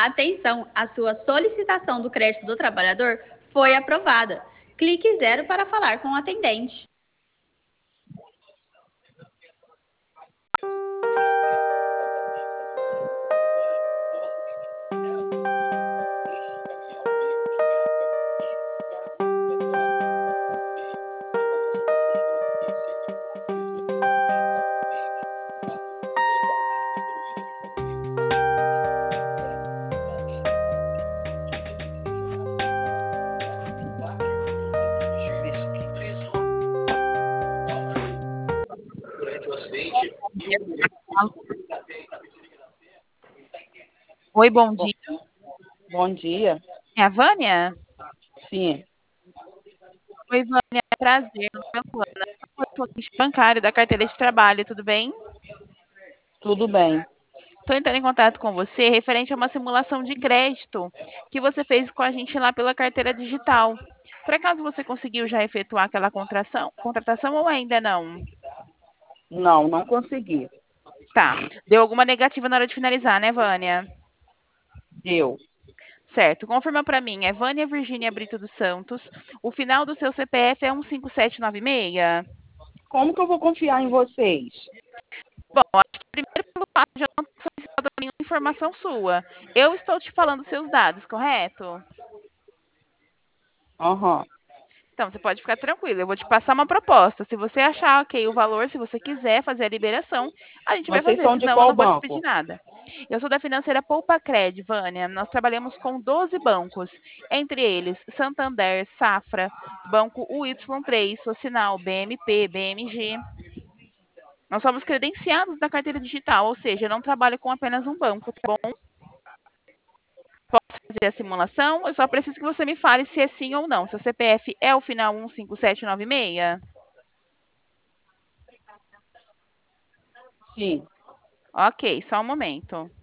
Atenção, a sua solicitação do crédito do trabalhador foi aprovada. Clique 0 para falar com o atendente. Oi, bom dia. Bom dia. É a Vânia? Sim, Oi, Vânia, é prazer. Meu nome é Luana. Eu sou agente bancário da carteira de trabalho, tudo bem? tudo bem. Estou entrando em contato com você referente a uma simulação de crédito que você fez com a gente lá pela carteira digital. Por acaso você conseguiu já efetuar aquela contratação ou ainda não? Não, não consegui. Tá. Deu alguma negativa na hora de finalizar, né, Vânia? Deu. Certo. Confirma para mim. É Vânia Virgínia Brito dos Santos. O final do seu CPF é 15796? Como que eu vou confiar em vocês? Bom, acho que primeiro pelo fato de eu não ter solicitado nenhuma informação sua. Eu estou te falando seus dados, correto? Aham. Então, você pode ficar tranquilo. Eu vou te passar uma proposta. Se você achar ok o valor, se você quiser fazer a liberação, a gente vai Vocês fazer. são de Senão, eu qual não vou te pedir banco? nada. Eu sou da financeira Poupa-Cred, Vânia. Nós trabalhamos com 12 bancos, entre eles Santander, Safra, Banco UY3, Socinal, BMP, BMG. Nós somos credenciados da carteira digital, ou seja, eu não trabalho com apenas um banco, tá bom? Posso fazer a simulação? Eu só preciso que você me fale se é sim ou não. Seu CPF é o final 15796? Sim. Ok, só um momento.